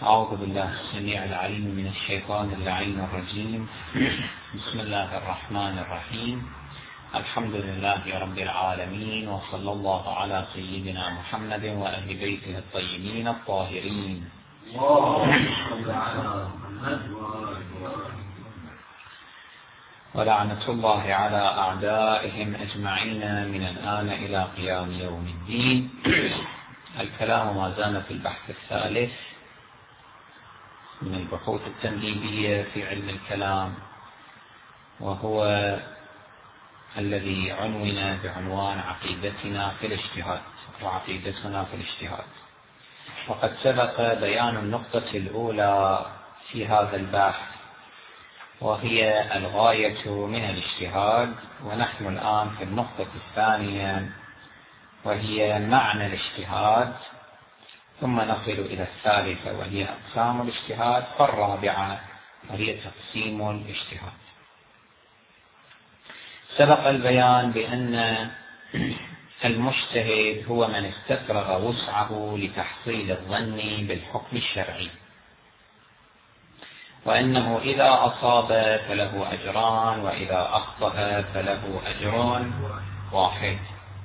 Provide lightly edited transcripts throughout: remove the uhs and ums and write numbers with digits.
أعوذ بالله السميع العليم من الشيطان اللعين الرجيم. بسم الله الرحمن الرحيم. الحمد لله رب العالمين، وصلى الله على سيدنا محمد وأهل بيته الطيبين الطاهرين. ولعنة الله على أعدائهم أجمعين من الآن إلى قيام يوم الدين. الكلام ما زال في البحث الثالث من البحوث التمهيدية في علم الكلام، وهو الذي عنون بعنوان عقيدتنا في الاجتهاد وعقيدتنا في الاجتهاد. وقد سبق بيان النقطة الأولى في هذا البحث، وهي الغاية من الاجتهاد، ونحن الآن في النقطة الثانية وهي معنى الاجتهاد، ثم نصل إلى الثالثة وهي أقسام الاجتهاد، فالرابعة وهي تقسيم الاجتهاد. سبق البيان بأن المجتهد هو من استفرغ وسعه لتحصيل الظن بالحكم الشرعي، وأنه إذا أصاب فله أجران، وإذا أخطأ فله أجر واحد.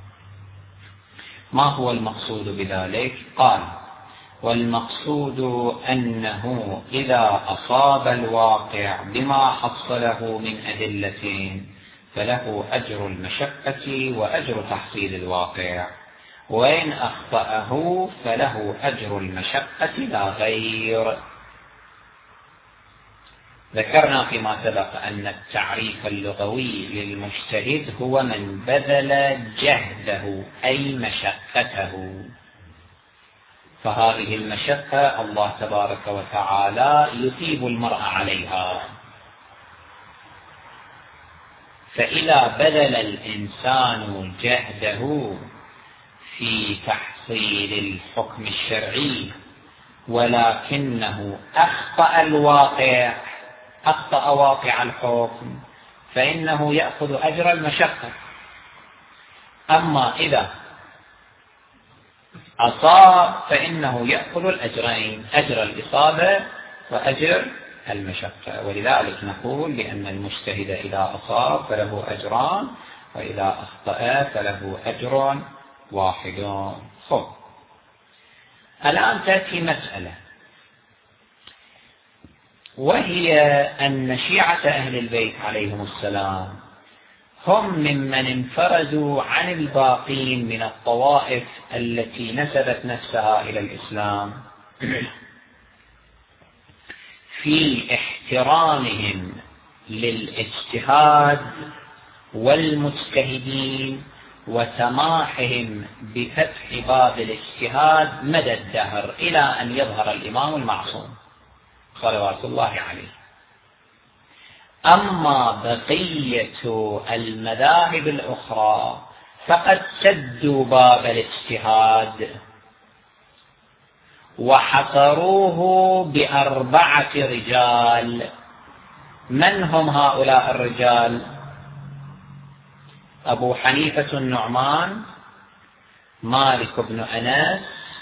ما هو المقصود بذلك؟ قال: والمقصود أنه إذا أصاب الواقع بما حصله من أدلة فله أجر المشقة وأجر تحصيل الواقع، وإن أخطأه فله أجر المشقة لا غير. ذكرنا فيما سبق أن التعريف اللغوي للمجتهد هو من بذل جهده أي مشقته، فهذه المشقة الله تبارك وتعالى يثيب المرء عليها. فإذا بذل الإنسان جهده في تحصيل الحكم الشرعي ولكنه أخطأ الواقع، أخطأ واقع الحكم، فإنه يأخذ أجر المشقة. أما إذا أصاب فإنه يأخذ الأجرين، أجر الإصابة وأجر المشقة. ولذلك نقول بأن المجتهد إذا أصاب فله أجران، وإذا أخطأ فله أجر واحد. خب، الآن تأتي مسألة، وهي أن شيعة أهل البيت عليهم السلام هم ممن انفردوا عن الباقين من الطوائف التي نسبت نفسها إلى الإسلام في احترامهم للاجتهاد والمجتهدين، وسماحهم بفتح باب الاجتهاد مدى الدهر إلى أن يظهر الإمام المعصوم صلوات الله عليه. أما بقية المذاهب الأخرى فقد سدوا باب الاجتهاد وحصروه ب4 رجال. من هم هؤلاء الرجال؟ أبو حنيفة النعمان، مالك بن أنس،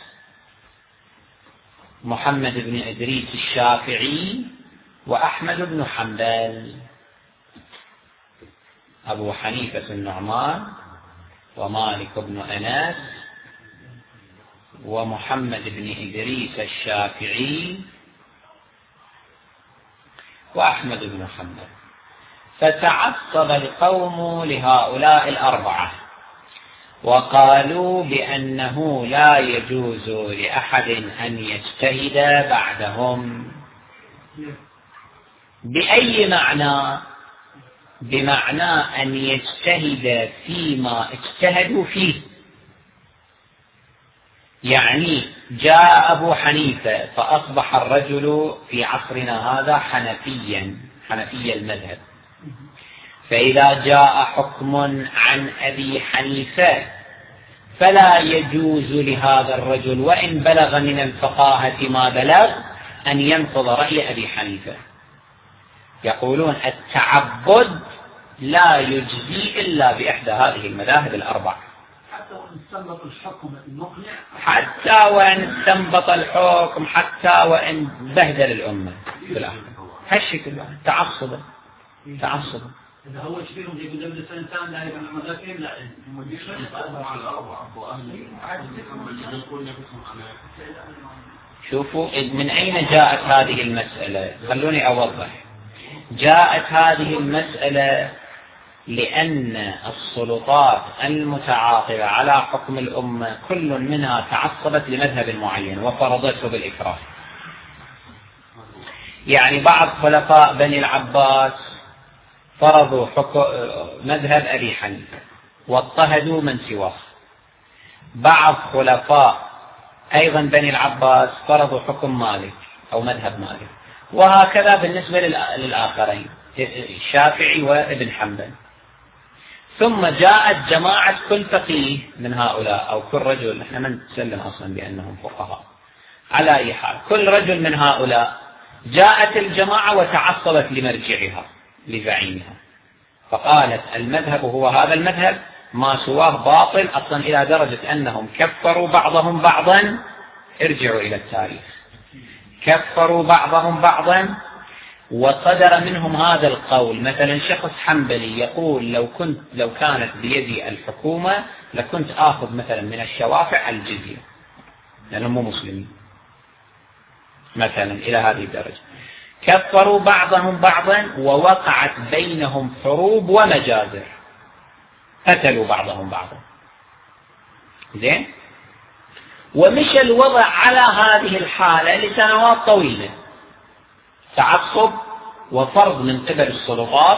محمد بن إدريس الشافعي، وأحمد بن حنبل. أبو حنيفة النعمان ومالك بن أنس ومحمد بن إدريس الشافعي وأحمد بن حنبل. فتعصب القوم لهؤلاء ال4 وقالوا بأنه لا يجوز لأحد أن يجتهد بعدهم. بأي معنى؟ بمعنى أن يجتهد فيما اجتهدوا فيه. يعني جاء أبو حنيفة فأصبح الرجل في عصرنا هذا حنفي المذهب، فإذا جاء حكم عن أبي حنيفة فلا يجوز لهذا الرجل وإن بلغ من الفقاهة ما بلغ أن ينقض رأي أبي حنيفة. يقولون التعبد لا يجزي إلا بإحدى هذه المذاهب ال4. حتى وإن استنبط الحكم، حتى وإن بهدل الأمة بالآخر، هالشكل تعصبا. إذا هو فيهم يقول لهم الإنسان لا يفعل المذاكين لا شوفوا من أين جاءت هذه المسألة. خلوني أوضح. جاءت هذه المسألة لأن السلطات المتعاقبة على حكم الأمة كل منها تعصبت لمذهب معين وفرضته بالإكراه. يعني بعض خلفاء بني العباس فرضوا مذهب أبي حنيفة واضطهدوا من سواه. بعض خلفاء أيضا بني العباس فرضوا حكم مالك أو مذهب مالك، وهكذا بالنسبة للآخرين الشافعي وابن حنبل. ثم جاءت جماعة كل فقيه من هؤلاء أو كل رجل، نحن ما نتسلم أصلا بأنهم فقهاء، على أي حال كل رجل من هؤلاء جاءت الجماعة وتعصبت لمرجعها لزعيمها، فقالت المذهب هو هذا المذهب، ما سواه باطل أصلا، إلى درجة أنهم كفروا بعضهم بعضا. ارجعوا إلى التاريخ، كفروا بعضهم بعضا، وصدر منهم هذا القول. مثلا شخص حنبلي يقول لو كانت بيدي الحكومة لكنت آخذ مثلا من الشوافع الجزية لأنهم مو مسلمين مثلا، إلى هذه الدرجة. كفروا بعضهم بعضا ووقعت بينهم حروب ومجازر، قتلوا بعضهم بعضا. زين، ومشى الوضع على هذه الحالة لسنوات طويلة، تعصب وفرض من قبل السلطات،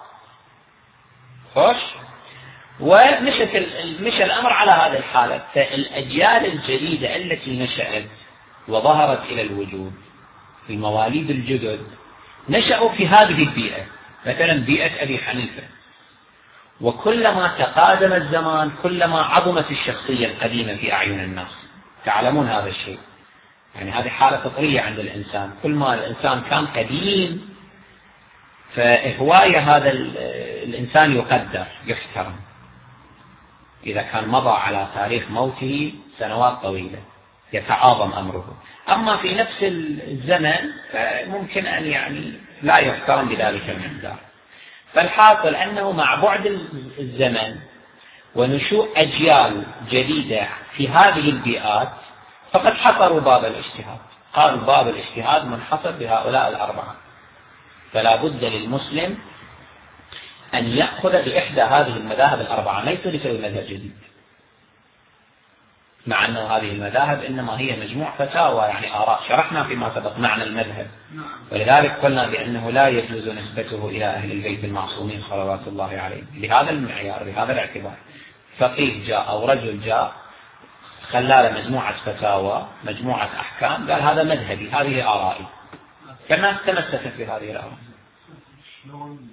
ومشى الأمر على هذه الحالة. فالأجيال الجديدة التي نشأت وظهرت إلى الوجود، المواليد الجدد نشأوا في هذه البيئة، مثلا بيئة أبي حنيفة. وكلما تقادم الزمان كلما عظمت الشخصية القديمة في أعين الناس. تعلمون هذا الشيء، يعني هذه حالة فطرية عند الإنسان. كل ما الإنسان كان قديم فهواية هذا الإنسان يقدر يحترم، إذا كان مضى على تاريخ موته سنوات طويلة يتعاظم أمره. أما في نفس الزمن فممكن أن يعني لا يحترم بذلك المقدار. فالحاصل أنه مع بعد الزمن ونشوء أجيال جديدة في هذه البيئات فقد حصروا باب الاجتهاد، قالوا باب الاجتهاد منحصر بهؤلاء الأربعة، فلا بد للمسلم أن يأخذ بإحدى هذه المذاهب الأربعة، ليس لكي مذهب جديد، مع أن هذه المذاهب إنما هي مجموع فتاوى، يعني آراء. شرحنا فيما سبق معنى المذهب، ولذلك قلنا بأنه لا يجوز نسبته إلى أهل البيت المعصومين صلوات الله عليهم بهذا المعيار، بهذا الاعتبار. فقيه جاء أو رجل جاء خلال مجموعة فتاوى، مجموعة أحكام، قال هذا مذهبي، هذه آرائي، فالناس تمسكت بهذه الآراء. شلون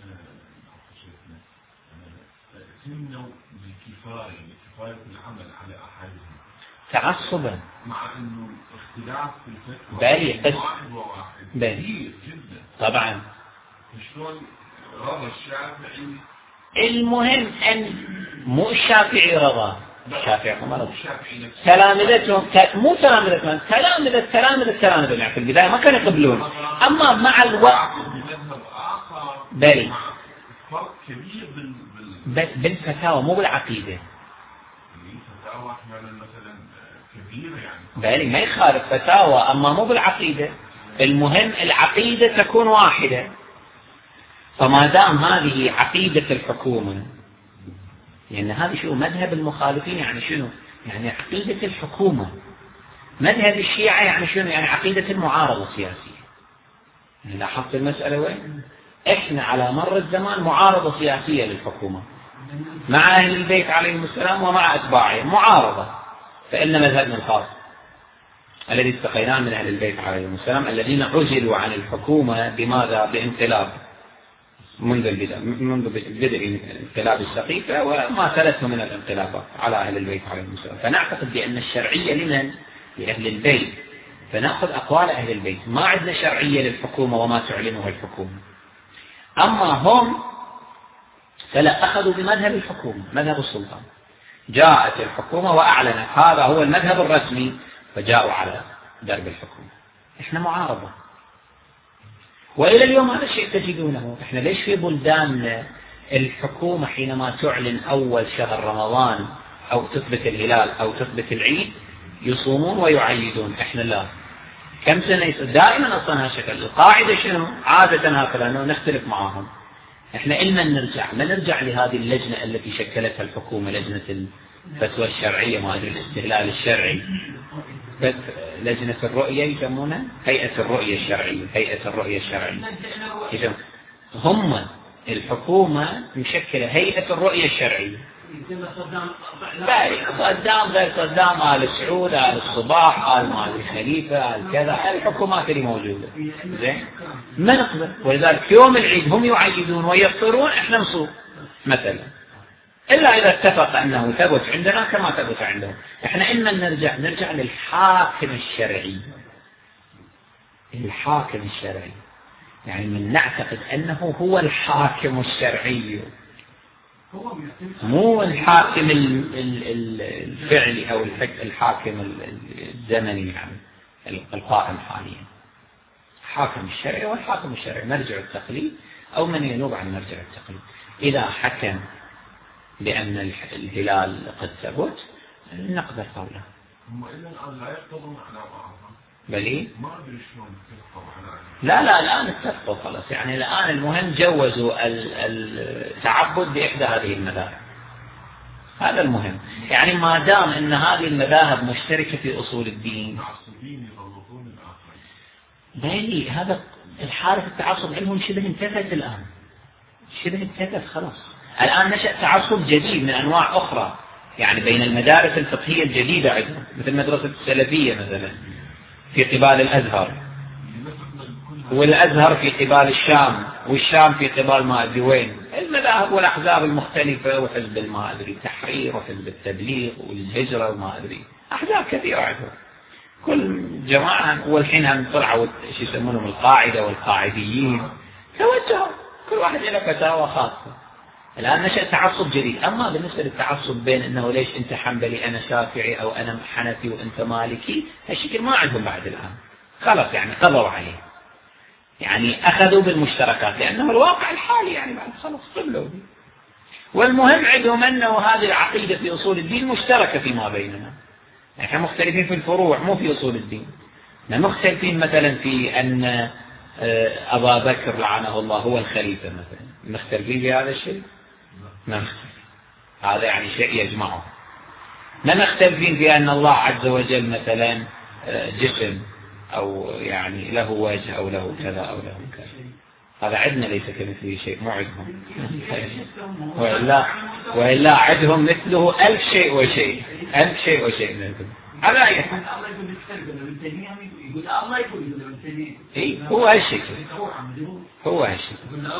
تمنعوا الكفاية العمل على أحادهم تعصبا، مع أنه اختلاف في الفتوى واحد كبير جدا طبعا. شلون رضى الشافعي؟ المهم أن مو الشافعي رضى، الشافعي هم رضى، تلامذتهم مو تلامذتهم، تلامذة يعني في البداية ما كانوا يقبلون، أما مع الوقت بل فرق كبير بالفتاوى مو بالعقيدة. الفتاوى مثلا كبيرة يعني بل ما يخالف فتاوى، أما مو بالعقيدة. المهم العقيدة تكون واحدة. فما دام هذه عقيدة الحكومة، لأن هذا شو مذهب المخالفين، يعني شنو؟ يعني عقيدة الحكومة. مذهب الشيعة يعني شنو؟ يعني عقيدة المعارضة السياسية. يعني لاحظت المسألة وين؟ إحنا على مر الزمان معارضة سياسية للحكومة مع أهل البيت عليهم السلام ومع أتباعهم، معارضة. فإن مذهبنا الخاص الذي استقيناه من أهل البيت عليهم السلام الذين عزلوا عن الحكومة بماذا؟ بانقلاب منذ بدء انقلاب السقيفة وما تلته من الانقلابات على أهل البيت عليهم السلام. فنعتقد بأن الشرعية لمن؟ لأهل البيت، فنأخذ أقوال أهل البيت، ما عندنا شرعية للحكومة وما تعلنه الحكومة. أما هم فلا أخذوا بمذهب الحكومة، مذهب السلطان. جاءت الحكومة وأعلنت هذا هو المذهب الرسمي فجاءوا على درب الحكومة. إحنا معارضة، وإلى اليوم هذا الشيء تجدونه. إحنا ليش في بلدان الحكومة حينما تعلن أول شهر رمضان أو تثبت الهلال أو تثبت العيد يصومون ويعيدون؟ إحنا لا. كم سنة دائما أصلا هالشكل. القاعدة شنو؟ عادة هكذا أنه نختلف معهم. إحنا إما ما نرجع لهذه اللجنة التي شكلتها الحكومة، لجنة الفتوى الشرعية، ما أدري الاستهلال الشرعي، لجنة الرؤية يسمونها، هيئة الرؤية الشرعية، هيئة الرؤية الشرعية. هم الحكومة مشكلة هيئة الرؤية الشرعية. صدام غير صدام، آل سعود، آل الصباح، آل مالك خليفة، آل كذا، الحكومات اللي موجودة زين ما نقدر. ولذلك يوم العيد هم يعيدون ويفطرون، احنا نصوم مثلا، إلا إذا اتفق أنه ثبت عندنا كما ثبت عندهم. احنا إما نرجع للحاكم الشرعي. الحاكم الشرعي يعني من نعتقد أنه هو الحاكم الشرعي، مو الحاكم الفعلي أو الحاكم الزمني، يعني القائم حاليا. حاكم الشرعي والحاكم الشرعي مرجع التقليد أو من ينوب عن مرجع التقليد. إذا حكم بأن الهلال قد ثبت نقدر قوله. هم إلا الآن لا يقتضون على بعضهم. بلي؟ ما أدري شلون اتفقوا على. لا الآن اتفقوا خلاص. يعني الآن المهم جوزوا التعبد بإحدى هذه المذاهب. هذا المهم. يعني ما دام أن هذه المذاهب مشتركة في أصول الدين. بلي هذا الحالة التعصب عندهم شبه انتهت الآن. شبه انتهت خلاص. الآن نشأ تعصب جديد من أنواع أخرى، يعني بين المدارس الفقهية الجديدة عندهم، مثل مدرسة السلفية مثلا في قبال الأزهر، والأزهر في قبال الشام، والشام في قبال ما أدري وين. المذاهب والأحزاب المختلفة، وحزب ما أدري التحرير، وحزب التبليغ، والهجرة، وما أدري أحزاب كثيرة عندهم. كل جماعة، والحين هم طلعوا شو يسمونهم القاعدة والقاعديين، توجهوا كل واحد له فتاوى خاصة. الآن نشأ تعصب جديد. أما بالنسبة للتعصب بين أنه ليش أنت حنبلي أنا شافعي أو أنا حنفي وأنت مالكي، هالشكل ما عندهم بعد الآن. خلاص يعني قضوا عليه، يعني أخذوا بالمشتركات، لأنه الواقع الحالي يعني بعد خلاص قبلوا به. والمهم عندهم أنه هذه العقيدة في أصول الدين مشتركة فيما بيننا. نحن مختلفين في الفروع مو في أصول الدين. نحن مختلفين مثلا في أن أبا بكر لعنه الله هو الخليفة مثلا، مختلفين في هذا الشيء؟ ما نختلف. هذا يعني شيء يجمعه. ما نختلفين في أن الله عز وجل مثلا جسم أو يعني له وجه أو له كذا أو له كذا. هذا عندنا ليس كمثله شيء، مو عندهم. وإلا عندهم مثله 1000 شيء وشيء، 1000 شيء وشيء منهم. على أي حال هو هالشكل، هو هالشكل.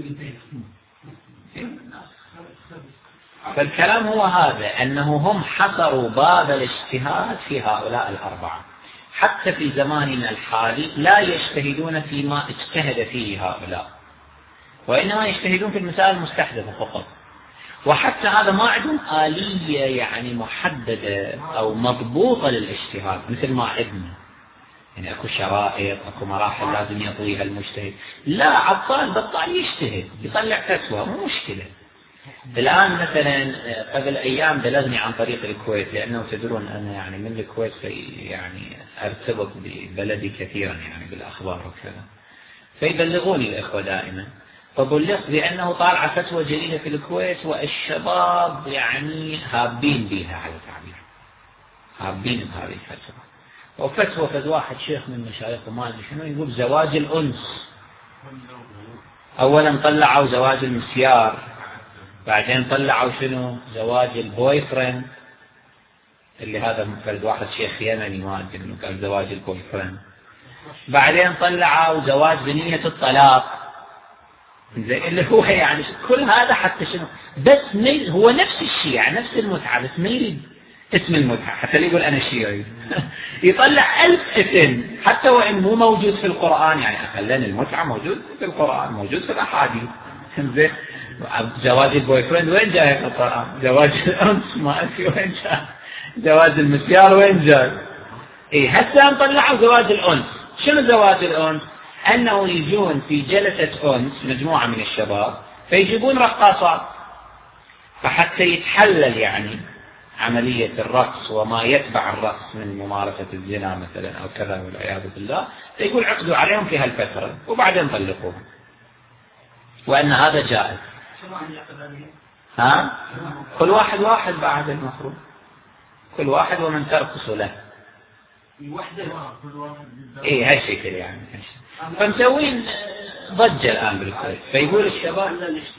فالكلام هو هذا، أنه هم حصروا باب الاجتهاد في هؤلاء الأربعة. حتى في زماننا الحالي لا يجتهدون فيما اجتهد فيه هؤلاء، وإنما يجتهدون في المسائل المستحدثة فقط. وحتى هذا ما عندهم آلية يعني محددة أو مضبوطة للاجتهاد مثل ما عندنا. يعني أكو شرائط، أكو مراحل لازم يطويها المجتهد. لا، عطال بطال يجتهد يطلع فتوى، مو مشكلة. الآن مثلا قبل أيام بلغني عن طريق الكويت، لأنه تدرون أنا يعني من الكويت يعني أرتبط ببلدي كثيرا يعني بالأخبار وكذا، فيبلغوني الإخوة دائما. فبلغت بأنه طالع فتوى جديدة في الكويت، والشباب يعني هابين بها على تعبير، هابين بهذه الفتوى. وفتوى فد واحد شيخ من مشايخه ما أدري شنو يقول زواج الأنس. أولا طلعوا زواج المسيار، بعدين طلعوا شنو زواج البوي فريند، اللي هذا فرد واحد شيخ يمني ما أدري منه قال زواج البوي فريند. بعدين طلعوا زواج بنية الطلاق، اللي هو يعني كل هذا حتى شنو بس هو نفس الشيء يعني نفس المتعة، بس ما يريد اسم المتعة حتى اللي يقول أنا شيعي يطلع 1000 اسم حتى وإن مو موجود في القرآن. يعني أقلن المتعة موجود في القرآن، موجود في الأحاديث. زواج البوي فريند وين جاي القرآن؟ زواج الأنس ما أدري وين جاي، زواج المسيار وين جاي؟ إيه هسه نطلعوا زواج الأنس. شنو زواج الأنس؟ أنه يجون في جلسة أنس مجموعة من الشباب فيجيبون رقاصات، فحتى يتحلل يعني عملية الرقص وما يتبع الرقص من ممارسة الزنا مثلا أو كذا والعياذ بالله، فيقول عقدوا عليهم في هالفترة وبعدين طلقوهم، وأن هذا جائز. ها؟ كل واحد بعد المفروض، كل واحد ومن ترقص له. ايه هالشكل يعني. فمسوين ضجة الآن بالكويت، فيقول الشباب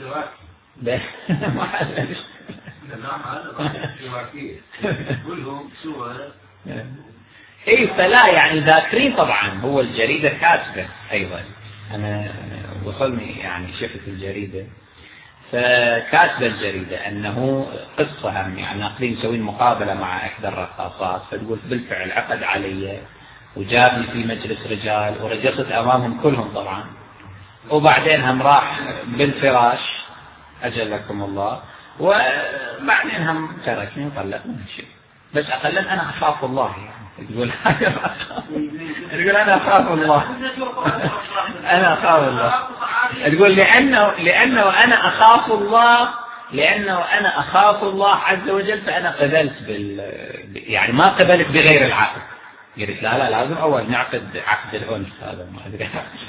اي فلا يعني ذاكرين طبعا. هو الجريدة كاتبة ايضا، انا وصلني يعني شفت الجريدة، فكاتبة الجريدة انه قصة هم يعني ناقلين مسوين مقابلة مع احدى الرقاصات، فتقول بالفعل عقد علي وجابني في مجلس رجال ورقصت امامهم كلهم طبعا، وبعدين هم راح بالفراش اجلكم الله، وبعدين هم تركني وطلقني شيء. بس اقلا انا اخاف الله يعني. تقول انا اخاف الله انا اخاف الله. تقول لانه انا اخاف الله، لانه انا اخاف الله عز وجل، فانا قبلت يعني ما قبلت بغير العقد. قلت لا لازم اول نعقد عقد الانس، هذا ما ادري.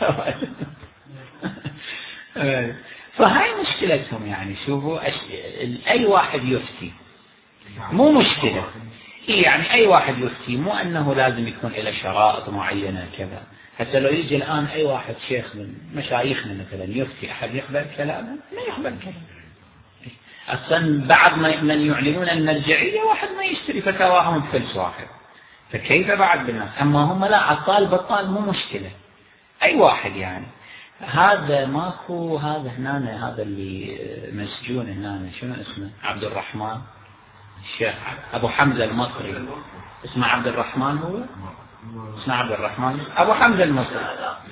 فهاي مشكلتهم يعني. شوفوا اي واحد يفتي مو مشكلة، يعني اي واحد يفتي، مو انه لازم يكون له شرائط معينة كذا. حتى لو يجي الان اي واحد شيخ من مشايخنا مثلا يفتي، احد يقبل كلامه؟ ما يقبل كلامه. اصلا بعض من يعلنون المرجعية واحد ما يشتري فتاواهم بفلس واحد، فكيف بعد بالناس؟ اما هم لا، عطال بطال مو مشكلة، اي واحد يعني. هذا ماكو، هذا هنا، هذا اللي مسجون هنا شنو اسمه؟ عبد الرحمن، الشيخ أبو حمزة المصري، اسمه عبد الرحمن، هو اسمه عبد الرحمن أبو حمزة المصري.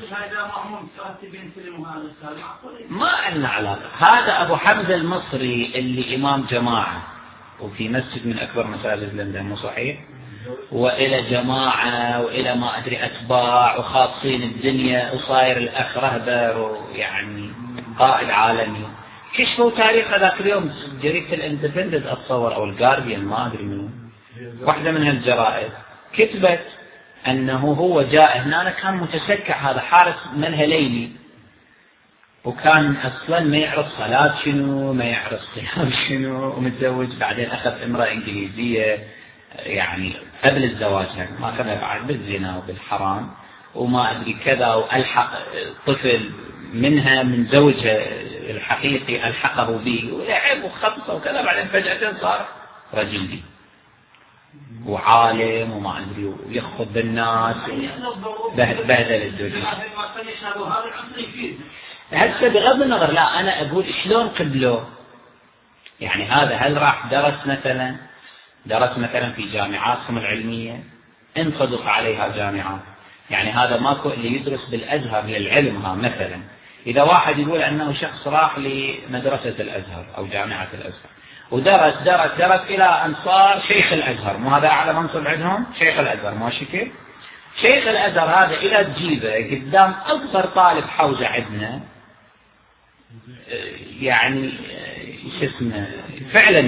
ما لنا علاقة. هذا أبو حمزة المصري اللي إمام جماعة وفي مسجد من أكبر مساجد لندن، مو صحيح؟ وإلى جماعة وإلى ما أدري أتباع وخاصين الدنيا، وصاير الأخ رهبر ويعني قائد عالمي. كشفوا تاريخ ذاك اليوم جريدة الاندبندنت أتصور أو الجارديان ما أدري منه، واحدة من هالجرائد كتبت أنه هو جاء هنا كان متسكع، هذا حارس ملهى ليلي، وكان أصلا ما يعرف صلاة شنو، ما يعرف صيام شنو، ومتزوج بعدين أخذ امرأة إنجليزية يعني قبل الزواج، يعني ما أخذها بعد بالزنا وبالحرام وما أدري كذا، وألحق طفل منها من زوجها الحقيقي ألحقه به ولعب وخطصه وكذا، بعدين فجأة صار رجل دي وعالم وما أدري ويخطب بالناس بهدل الدنيا. هسه بغض النظر، لا أنا أقول شلون قبلوه يعني. هذا هل راح درس مثلا في جامعاتهم العلمية، انصدق عليها جامعات يعني. هذا ماكو اللي يدرس بالأزهر للعلم ها مثلا. إذا واحد يقول أنه شخص راح لمدرسة الأزهر أو جامعة الأزهر ودرس درس درس إلى أن صار شيخ الأزهر، مو هذا أعلى منصب عندهم؟ شيخ الأزهر، ماشي كيف؟ شيخ الأزهر هذا إذا تجيبه قدام أكبر طالب حوزة عندنا يعني شو اسمه فعلا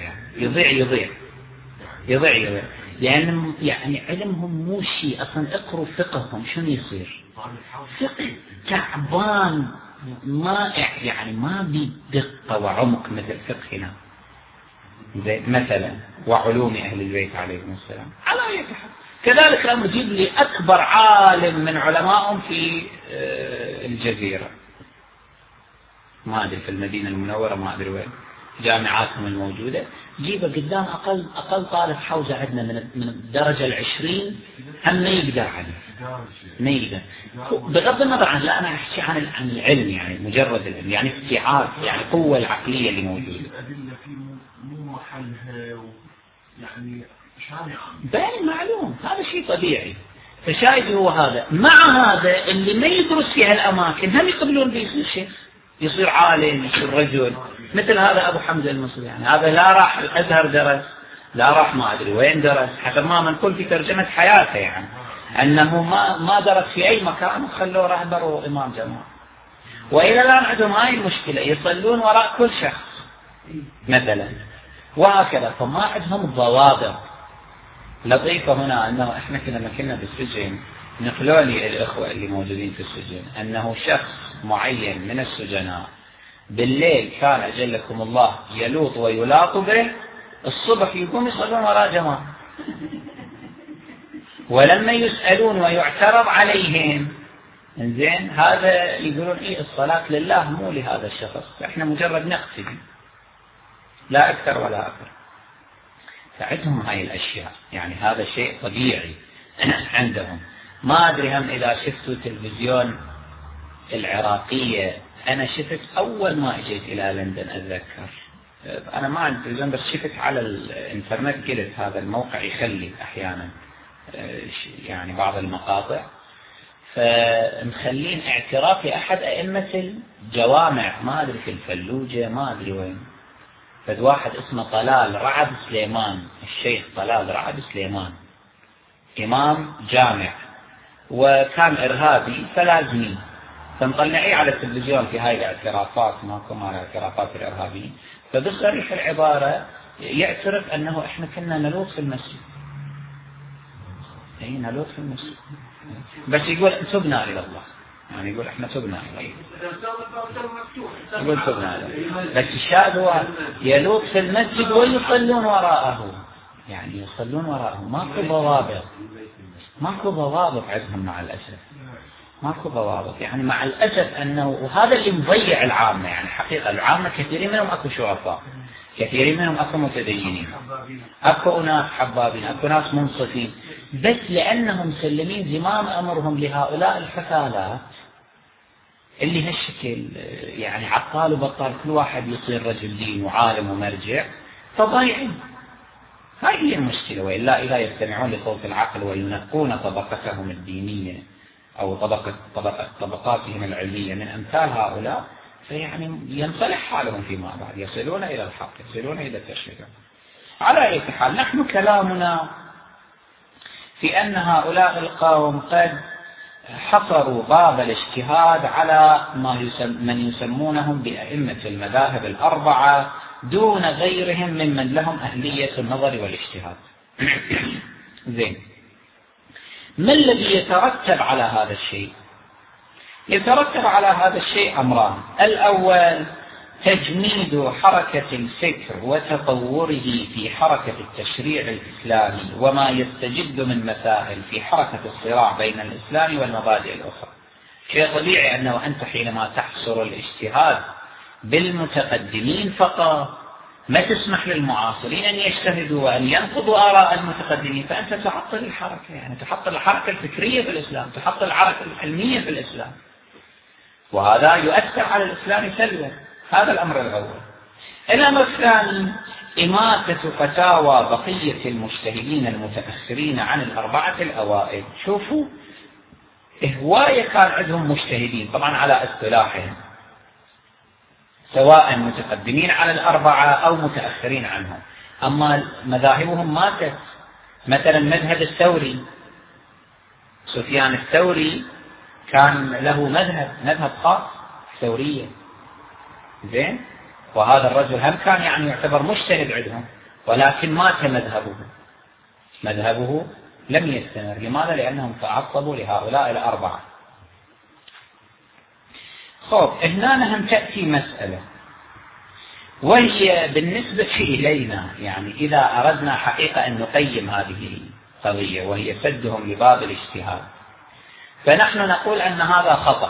يضيع لأن يعني علمهم مو شيء أصلا. اقروا فقههم شنو يصير؟ فقه تعبان مائع يعني، ما بدقة وعمق مثل فقهنا مثلا وعلوم أهل البيت عليهم السلام. على أي حال كذلك لما تجيب لي أكبر عالم من علمائهم في الجزيرة، ما أدري في المدينة المنورة، ما أدري وين جامعاتهم الموجودة، جيبه قدام أقل طالب حوزة عندنا من الدرجة 20 هم ما يقدر عليه، ما يقدر. بغض النظر عن، لا أنا أحكي عن العلم يعني، مجرد العلم يعني استيعاب يعني قوة العقلية اللي موجودة. الأدلة في مو محلها يعني شائعة. بين معلوم هذا شيء طبيعي. فشايد هو هذا مع هذا اللي ما يدرس في هالأماكن هم يقبلون به يصير شيخ. يصير عالم، يصير رجل مثل هذا أبو حمزة المصري. يعني هذا لا راح الأزهر درس، لا راح ما أدري وين درس، حسب ما منقول في ترجمة حياته، يعني أنه ما درس في أي مكان وخلوه رهبر وإمام جماعة. وإلى الآن عندهم هاي المشكلة، يصلون وراء كل شخص مثلا وهكذا. فما عندهم ضوابط. لطيفة هنا أنه إحنا لما كنا بالسجن نقلوا لي الإخوة اللي موجودين في السجن أنه شخص معين من السجناء بالليل كان أجلكم الله يلوط ويلاط به، الصبح يقوم يصلون وراء جماعة، ولما يسألون ويعترض عليهم إنزين هذا يقولون إيه الصلاة لله مو لهذا الشخص، إحنا مجرد نقتدي لا أكثر ولا أقل. فعندهم هاي الأشياء، يعني هذا شيء طبيعي عندهم. ما أدري هم إذا شفتوا تلفزيون العراقية، أنا شفت أول ما أجيت إلى لندن أتذكر، أنا ما عندي تلفزيون بس شفت على الإنترنت قلت هذا الموقع يخلي أحيانا يعني بعض المقاطع، فمخلين اعتراف لأحد أئمة الجوامع، ما أدري في الفلوجة ما أدري وين، فد واحد اسمه طلال رعد سليمان، الشيخ طلال رعد سليمان إمام جامع وكان إرهابي فلازمي، فمطلعيه على التلفزيون في هاي الاعترافات، ماكو مال اعترافات الإرهابيين، فبصريح العبارة يعترف أنه إحنا كنا نلوط في المسجد، أي نلوط في المسجد، بس يقول تبنا إلى الله، يعني يقول إحنا تبنا إلى الله، يقول تبنا إلى الله. بس الشاهد هو يلوط في المسجد ويصلون وراءه، يعني يصلون وراءه، ماكو ضوابط عندهم مع الأسف، ماكو ضوابط. يعني مع الأسف أنه وهذا اللي مضيع العامة، يعني حقيقة العامة كثيرين منهم أكو شرفاء، كثيرين منهم أكو متدينين، أكو ناس حبابين، أكو ناس منصفين، بس لأنهم مسلمين زمام أمرهم لهؤلاء الحثالات اللي هالشكل، يعني عطال وبطال كل واحد يصير رجل دين وعالم ومرجع، فضايعين. هاي هي المشكلة. وإلا إذا يستمعون لصوت العقل وينقون طبقتهم الدينية أو طبقاتهم العلمية من أمثال هؤلاء، فيعني ينصلح حالهم فيما بعد، يصلون إلى الحق، يصلون إلى التشريع. على أي حال نحن كلامنا في أن هؤلاء القوم قد حصروا باب الاجتهاد على من يسمونهم بأئمة المذاهب الأربعة دون غيرهم ممن لهم أهلية النظر والاجتهاد. زين، ما الذي يترتب على هذا الشيء؟ يترتب على هذا الشيء أمران. الأول تجميد حركة الفكر وتطوره في حركة التشريع الإسلامي وما يستجد من مسائل في حركة الصراع بين الإسلام والمبادئ الأخرى. شيء طبيعي أنه أنت حينما تحصر الاجتهاد بالمتقدمين فقط، ما تسمح للمعاصرين أن يجتهدوا وأن ينقضوا آراء المتقدمين، فأنت تعطل الحركة، يعني تحطل الحركة الفكرية في الإسلام، تحطل الحركة العلمية في الإسلام، وهذا يؤثر على الإسلام سلبا. هذا الأمر الأول. الأمر الثاني إماتة فتاوى بقية المجتهدين المتأخرين عن الأربعة الأوائل. شوفوا هواية كان عندهم مجتهدين طبعا على اصطلاحهم، سواء متقدمين على الأربعة أو متأخرين عنهم، أما مذاهبهم ماتت. مثلا مذهب الثوري، سفيان الثوري كان له مذهب خاص ثورية، زين، وهذا الرجل هم كان يعني يعتبر مجتهد عندهم، ولكن مات مذهبه لم يستمر. لماذا؟ لأنهم تعصبوا لهؤلاء الأربعة. هنا هم تأتي مسألة، وهي بالنسبة إلينا، يعني إذا أردنا حقيقة أن نقيم هذه القضية وهي سدهم لباب الاجتهاد، فنحن نقول أن هذا خطأ.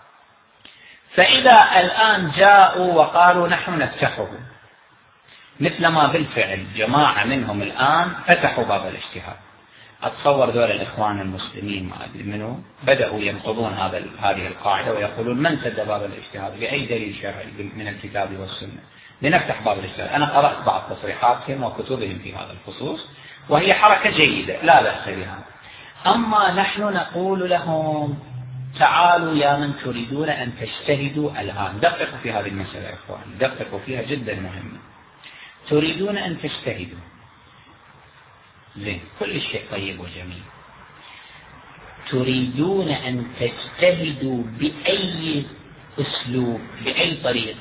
فإذا الآن جاءوا وقالوا نحن نفتحه، مثل ما بالفعل جماعة منهم الآن فتحوا باب الاجتهاد، أتصور دول الإخوان المسلمين ما أدري منه بدأوا ينقضون هذه القاعدة ويقولون من سد باب الاجتهاد بأي دليل شرعي من الكتاب والسنة، لنفتح باب الاجتهاد. أنا قرأت بعض تصريحاتهم وكتبهم في هذا الخصوص، وهي حركة جيدة لا بأس بها. أما نحن نقول لهم تعالوا يا من تريدون أن تجتهدوا الآن، دققوا في هذه المسألة يا إخوان، دققوا فيها جدا مهمة. تريدون أن تجتهدوا، زين، كل شيء طيب وجميل. تريدون أن تجتهدوا بأي أسلوب، بأي طريق؟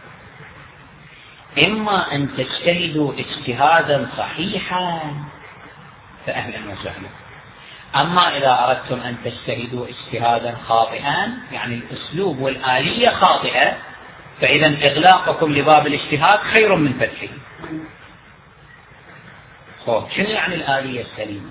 إما أن تجتهدوا اجتهادا صحيحا فأهلا وسهلا، أما إذا أردتم أن تجتهدوا اجتهادا خاطئا، يعني الأسلوب والآلية خاطئة، فإذا إغلاقكم لباب الاجتهاد خير من فتحه. شنو يعني الآلية السليمة؟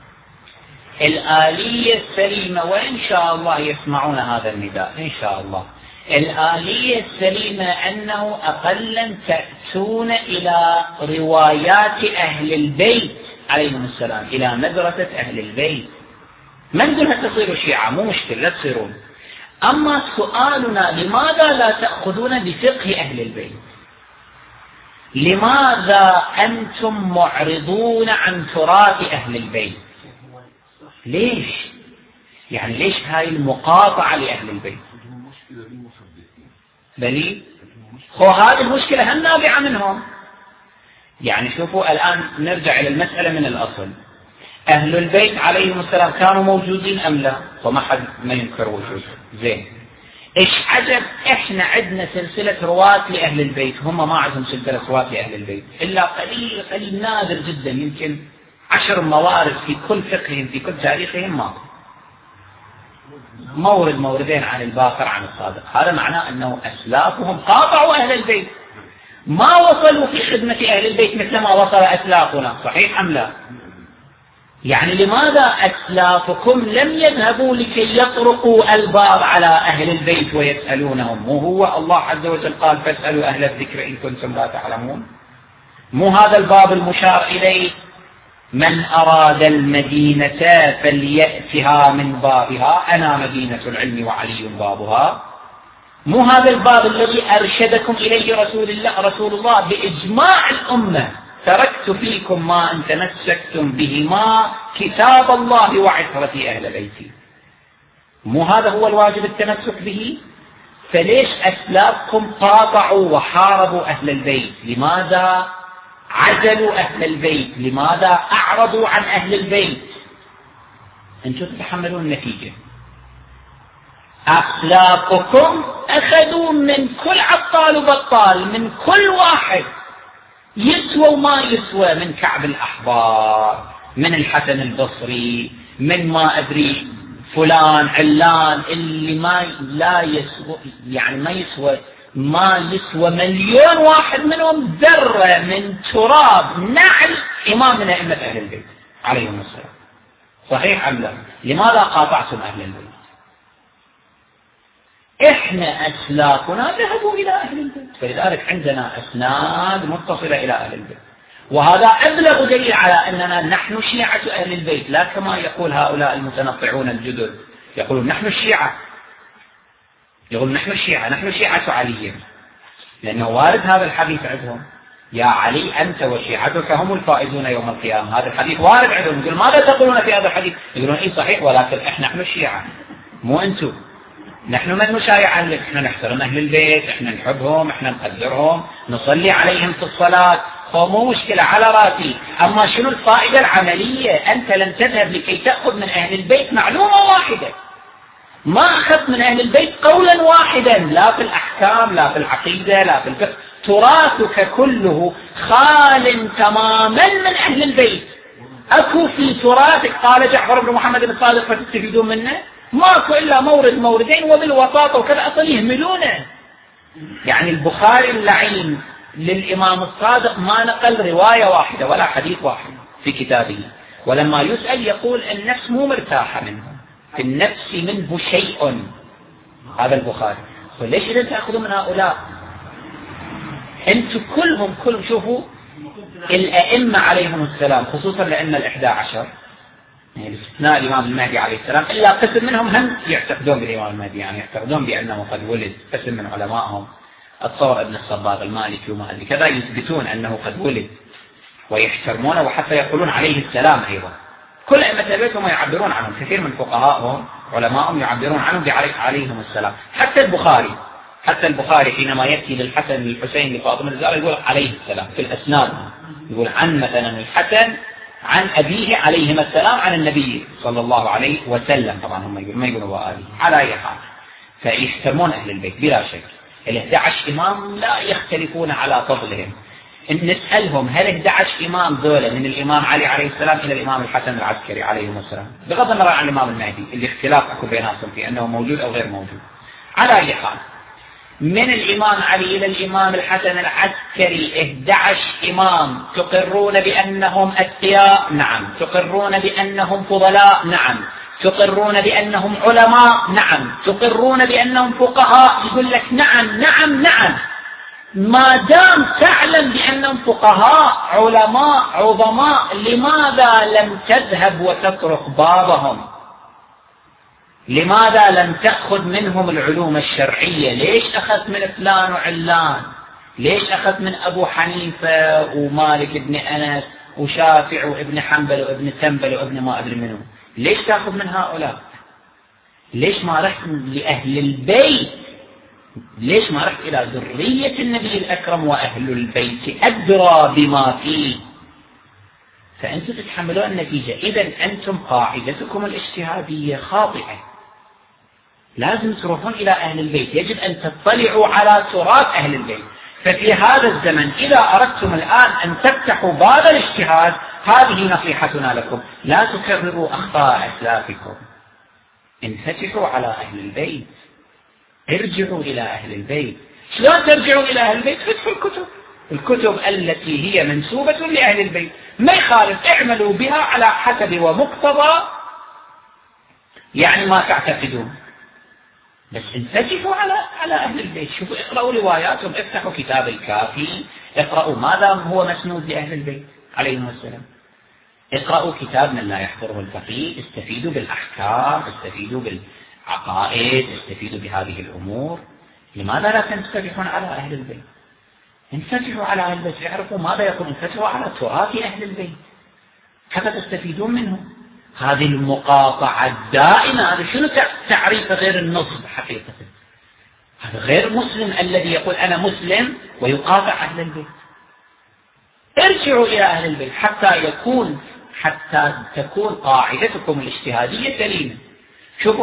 الآلية السليمة، وإن شاء الله يسمعون هذا النداء إن شاء الله، الآلية السليمة أنه أقلا تأتون إلى روايات أهل البيت عليهم السلام، إلى مدرسة أهل البيت. ما نقولها تصيروا شيعة، مو مشكلة، لا تصيرون. أما سؤالنا لماذا لا تأخذون بفقه أهل البيت؟ لماذا أنتم معرضون عن تراث أهل البيت؟ ليش؟ يعني ليش هاي المقاطعة لأهل البيت؟ بلي هذه المشكلة هم نابعة منهم. يعني شوفوا الآن نرجع إلى المسألة من الأصل. أهل البيت عليهم السلام كانوا موجودين أم لا؟ وما حد ما ينكر وجودهم. زين، إيش عجب إحنا عندنا سلسلة رواة لأهل البيت، هم ما عندهم سلسلة رواة لأهل البيت إلا قليل قليل نادر جدا، يمكن 10 موارد في كل فقههم في كل تاريخهم، ما مورد موردين عن الباقر عن الصادق. هذا معناه أنه أسلافهم قاطعوا أهل البيت، ما وصلوا في خدمة أهل البيت مثل ما وصل أسلافنا. صحيح أم لا؟ يعني لماذا أسلافكم لم يذهبوا لكي يطرقوا الباب على أهل البيت ويسألونهم؟ مو هو الله عز وجل قال فاسألوا أهل الذكر إن كنتم لا تعلمون؟ مو هذا الباب المشار إليه؟ من أراد المدينة فليأتها من بابها، أنا مدينة العلم وعلي بابها. مو هذا الباب الذي أرشدكم إليه رسول الله بإجماع الأمة؟ تركت فيكم ما إن تمسكتم بهما كتاب الله وعترة أهل بيتي. مو هذا هو الواجب التمسك به؟ فليش أسلافكم قاطعوا وحاربوا أهل البيت؟ لماذا عزلوا أهل البيت؟ لماذا أعرضوا عن أهل البيت؟ أنتم تتحملون النتيجة. أسلافكم أخذوا من كل عطال وبطال، من كل واحد يسوى وما يسوى، من كعب الأحبار، من الحسن البصري، من ما أدري فلان علان، اللي ما لا يسوى، يعني ما يسوى مليون واحد منهم ذرة من تراب نعل إمام من أئمة أهل البيت عليهم السلام. صحيح أم لا؟ لماذا قاطعتم أهل البيت؟ إحنا أسلافنا ذهبوا إلى أهل البيت، فلذلك عندنا أسناد متصلة إلى أهل البيت، وهذا أبلغ دليل على أننا نحن شيعة أهل البيت، لا كما يقول هؤلاء المتنطعون الجدد، يقولون نحن الشيعة، يقولون نحن الشيعة، نحن شيعة علي، لأنه وارد هذا الحديث عندهم، يا علي أنت وشيعتك هم الفائزون يوم القيامة. هذا الحديث وارد عندهم. يقول ماذا تقولون في هذا الحديث؟ يقولون إيه صحيح، ولكن إحنا نحن الشيعة مو أنتم. نحن من نشايع، احنا نحترم أهل البيت، احنا نحبهم، احنا نقدرهم، نصلي عليهم في الصلاة، فمو مشكلة على راسي. أما شنو الفائدة العملية؟ أنت لن تذهب لكي تأخذ من أهل البيت معلومة واحدة، ما أخذت من أهل البيت قولا واحدا، لا في الأحكام لا في العقيدة لا في الفقه، تراثك كله خال تماما من أهل البيت. أكو في تراثك قال جعفر بن محمد الصادق فتستفيدون منه؟ ماكو إلا موردين وبالوساطة وكذا، أصلا يهملونه. يعني البخاري اللعين للإمام الصادق ما نقل رواية واحدة ولا حديث واحد في كتابه، ولما يسأل يقول النفس مو مرتاحة منه، في النفس منه شيء. هذا البخاري. فليش إذا تأخذوا من هؤلاء؟ أنتم كلهم شوفوا الأئمة عليهم السلام، خصوصا لأن 11 يعني باستثناء الإمام المهدي عليه السلام، إلا قسم منهم هم يعتقدون بالإمام المهدي، يعني يعتقدون بأنه قد ولد. قسم من علمائهم الصور ابن الصباغ المالكي وما أدري كذا يثبتون أنه قد ولد ويحترمونه، وحتى يقولون عليه السلام أيضا. كل أئمة بيتهم يعبرون عنهم، كثير من فقهائهم علماءهم يعبرون عنهم عليهم السلام. حتى البخاري حينما يأتي للحسن للحسين لفاطمة الزهراء يقول عليه السلام في الأسناد، يقول عن مثلا الحسن عن أبيه عليهما السلام عن النبي صلى الله عليه وسلم. طبعا هم ما يقولوا وآله على أي حال. فيحترمون أهل البيت بلا شك. 11 إمام لا يختلفون على فضلهم. نسألهم هل 11 إمام ذولا من الإمام علي عليه السلام إلى الإمام الحسن العسكري عليهم السلام، بغض النظر عن الإمام المهدي اللي اختلاف أكو بيناتهم في أنه موجود أو غير موجود، على أي حال من الإمام علي إلى الإمام الحسن العسكري 11 إمام تقرون بأنهم أتقياء؟ نعم. تقرون بأنهم فضلاء؟ نعم. تقرون بأنهم علماء؟ نعم. تقرون بأنهم فقهاء؟ يقول لك نعم نعم نعم. ما دام تعلم بأنهم فقهاء علماء عظماء، لماذا لم تذهب وتطرق بابهم؟ لماذا لم تأخذ منهم العلوم الشرعية؟ ليش أخذت من فلان وعلان؟ ليش أخذت من أبو حنيفة ومالك بن أنس وشافع وابن حنبل وابن تنبل وابن ما أدري منه؟ ليش تأخذ من هؤلاء؟ ليش ما رحت لأهل البيت؟ ليش ما رحت إلى ذرية النبي الأكرم وأهل البيت أدرى بما فيه؟ فأنتم تتحملون النتيجة. إذن أنتم قاعدتكم الاجتهادية خاطئة. لازم تروحون إلى أهل البيت، يجب أن تطلعوا على تراث أهل البيت. ففي هذا الزمن إذا أردتم الآن أن تفتحوا باب الاجتهاد، هذه نصيحتنا لكم، لا تكرروا أخطاء أسلافكم، انفتحوا على أهل البيت، ارجعوا إلى أهل البيت. شلون ترجعوا إلى أهل البيت؟ فتحوا الكتب التي هي منسوبة لأهل البيت، ما يخالف، اعملوا بها على حسب ومقتضى يعني ما تعتقدون، بس انفتحوا على أهل البيت. شوفوا، اقرأوا رواياتهم، افتحوا كتاب الكافي، اقرأوا ماذا هو مسنود لأهل البيت عليهم السلام، اقرأوا كتاب من لا يحضره الفقيه، استفيدوا بالأحكام، استفيدوا بالعقائد، استفيدوا بهذه الأمور. لماذا لا تنفتحون على أهل البيت؟ انفتحوا على أهل البيت، اعرفوا ماذا يقول، انفتحوا على تراث أهل البيت حتى تستفيدون منه. هذه المقاطعة الدائمة، هذا شنو تعريف غير النصب حقيقة؟ هذا غير مسلم الذي يقول أنا مسلم ويقاطع أهل البيت. ارجعوا إلى أهل البيت حتى تكون قاعدتكم الاجتهادية سليمة. شوفوا،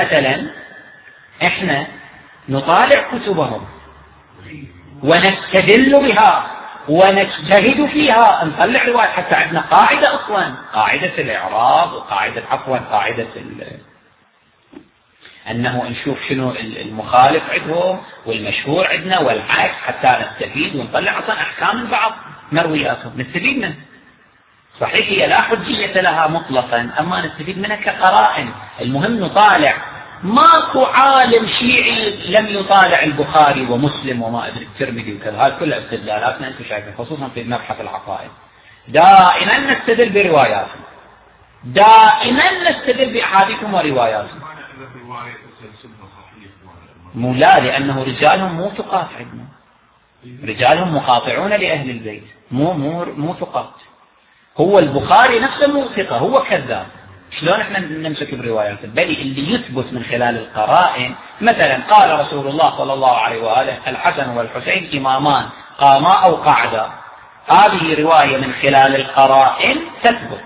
احنا نطالع كتبهم ونستدل بها ونجتهد فيها، نطلع رواية، حتى عندنا قاعدة أصلا، قاعدة الإعراب وقاعدة قاعدة أنه نشوف شنو المخالف عندهم والمشهور عندنا والعكس، حتى نستفيد ونطلع أصلا أحكام البعض مروياتهم نستفيد منه. صحيح هي لا حجية لها مطلقا، أما نستفيد منها كقرائن. المهم نطالع. ماكو عالم شيعي لم يطالع البخاري ومسلم وما أدري الترمذي وكذا، هذه كلها استدلالاتنا أنتم شايفين، خصوصا في مبحث العقائد. دائما نستدل برواياتهم، دائما نستدل بأحاديثهم ورواياتهم. مو لا، لأنه رجالهم مو ثقات عندنا، رجالهم مقاطعون لأهل البيت، مو ثقات. هو البخاري نفسه مو ثقة، هو كذاب. شلون احنا نمسك برواياته؟ بل اللي يثبت من خلال القرائن، مثلا قال رسول الله صلى الله عليه وآله الحسن والحسين إمامان قاما أو قعدا، هذه رواية من خلال القرائن تثبت،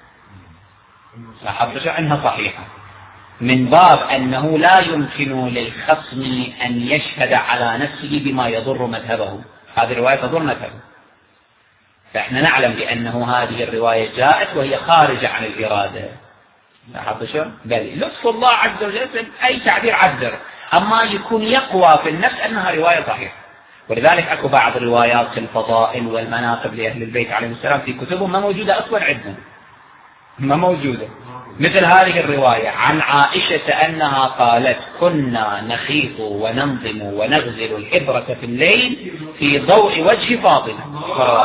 لاحظت عنها صحيحة، من باب أنه لا يمكن للخصم أن يشهد على نفسه بما يضر مذهبه، هذه الرواية تضر مذهبه، فإحنا نعلم بأنه هذه الرواية جاءت وهي خارجة عن الإرادة. لاحظت شو؟ بل لطف الله عز وجل أي تعبير عذر، أما يكون يقوى في النفس أنها رواية صحيحة. ولذلك أكو بعض الروايات في الفضائل والمناقب لأهل البيت عليهم السلام في كتبهم ما موجودة أصلا عندنا، ما موجودة، مثل هذه الرواية عن عائشة أنها قالت كنا نخيط وننظم ونغزل الإبرة في الليل في ضوء وجه فاطمة.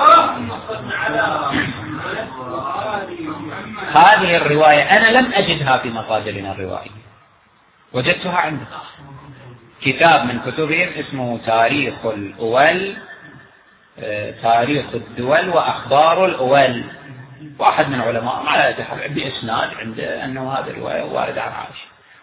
هذه الرواية أنا لم أجدها في مصادرنا الروائية، وجدتها عندي كتاب من كتبهم اسمه تاريخ الأول، تاريخ الدول وأخبار الأول، واحد من علماء على بإسناد عند أنه هذه الرواية واردة عن عائشة،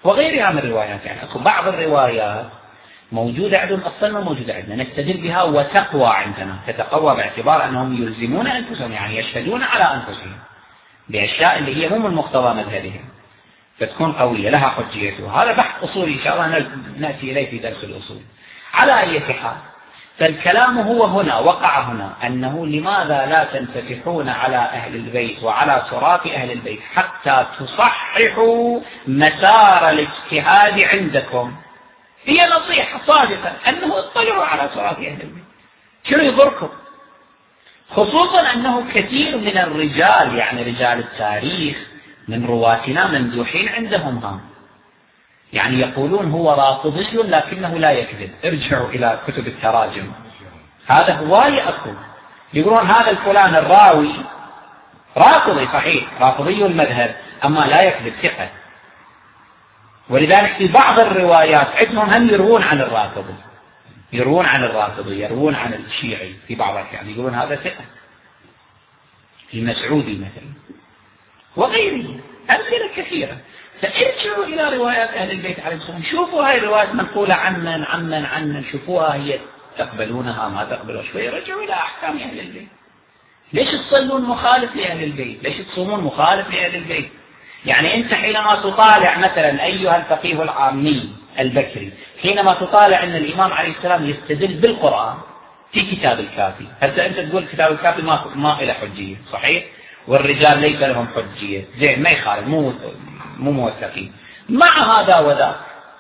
وغيرها من الروايات. يعني أكو بعض الروايات موجودة عندهم أصلا ما موجودة عندنا، نستدل بها وتقوى عندنا، تتقوى باعتبار أنهم يلزمون أنفسهم، يعني يشهدون على أنفسهم بأشياء اللي هي مو من مقتضى مذهبهم، فتكون قوية لها حجيتها. هذا بحث أصولي إن شاء الله نأتي إليه في درس الأصول. على أي حال، فالكلام هو هنا وقع هنا أنه لماذا لا تنفتحون على أهل البيت وعلى تراث أهل البيت حتى تصححوا مسار الاجتهاد عندكم. هي نصيحة صادقة أنه اطلعوا على تراث أهل البيت، شنو يضركم؟ خصوصا أنه كثير من الرجال، يعني رجال التاريخ من رواتنا ممدوحين عندهم هم، يعني يقولون هو رافضي لكنه لا يكذب. ارجعوا إلى كتب التراجم، هذا هواية أكو، يقولون هذا الفلان الراوي رافضي صحيح، رافضي المذهب، أما لا يكذب، ثقة. ولذلك في بعض الروايات عندهم هم يروون عن الرافضي، يروون عن الشيعي في بعض الأحيان، يقولون هذا ثقة، المسعودي مثلا وغيره، أمثلة كثيرة. فارجعوا إلى روايات أهل البيت عليهم السلام، شوفوا هاي الروايات منقولة عنا، شوفوها هي تقبلونها ما تقبلوا، شوي رجعوا إلى أحكام أهل البيت. ليش تصلون مخالف لأهل البيت؟ ليش تصومون مخالف لأهل البيت؟ يعني أنت حينما تطالع مثلا أيها الفقيه العامي البكري، حينما تطالع أن الإمام عليه السلام يستدل بالقرآن في كتاب الكافي، هسه أنت تقول كتاب الكافي ما له حجية، صحيح؟ والرجال ليس لهم حجية، زين ما يخالف، مو موثقين. مع هذا وذاك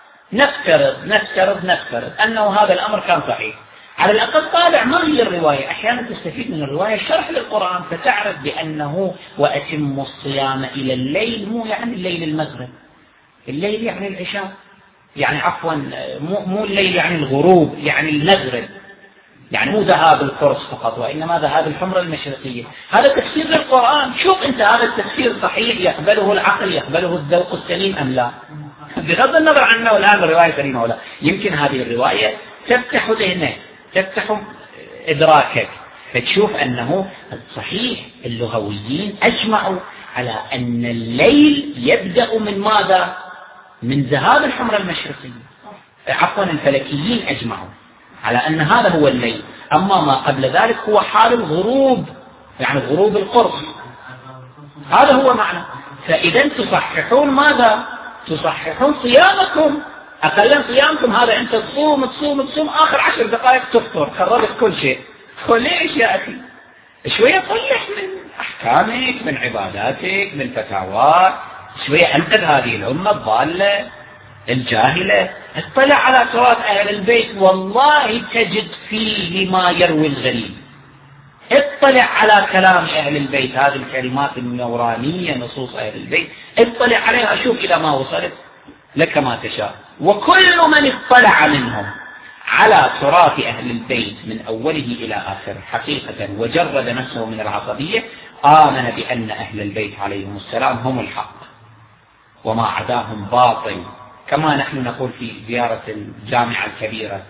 نفترض أنه هذا الأمر كان صحيح، على الأقل طالع ما هي الرواية. أحيانا تستفيد من الرواية شرح للقرآن، فتعرف بأنه وأتم الصيام إلى الليل مو يعني الليل المغرب، الليل يعني العشاء، يعني عفوا مو الليل يعني الغروب، يعني المغرب، يعني مو ذهاب القرص فقط، وإنما ذهاب الحمرة المشرقية. هذا تفسير للقرآن. شوف أنت هذا التفسير صحيح، يقبله العقل، يقبله الذوق السليم أم لا، بغض النظر عنه الآن الرواية سليمة ولا. يمكن هذه الرواية تفتح ذهنك، تفتح إدراكك، فتشوف أنه صحيح اللغويين أجمعوا على أن الليل يبدأ من ماذا؟ من ذهاب الحمرة المشرقية. عفوا الفلكيين أجمعوا على أن هذا هو الليل، أما ما قبل ذلك هو حال الغروب، يعني غروب القرص، هذا هو معنى. فإذا تصححون ماذا؟ تصححون صيامكم، أقلا صيامكم هذا أنت تصوم آخر 10 دقائق تفطر، خربت كل شيء. ليش يا أخي؟ شوية طلع من أحكامك، من عباداتك، من فتاوى، شوية أنقذ هذه الأمة الضالة الجاهلة. اطلع على تراث أهل البيت، والله تجد فيه ما يروي الغريب. اطلع على كلام أهل البيت، هذه الكلمات النورانية، نصوص أهل البيت، اطلع عليها، شوف إلى ما وصلت لك ما تشاء. وكل من اطلع منهم على تراث أهل البيت من أوله إلى آخره حقيقة وجرد نفسه من العصبية، آمن بأن أهل البيت عليهم السلام هم الحق وما عداهم باطل. كما نحن نقول في زيارة الجامعة الكبيرة: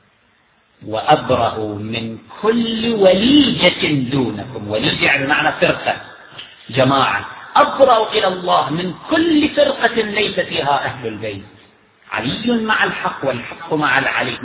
وأبرأوا من كل وليجة دونكم. وليجة بمعنى فرقة، جماعة. أبرأوا إلى الله من كل فرقة ليس فيها أهل البيت. علي مع الحق والحق مع العلي.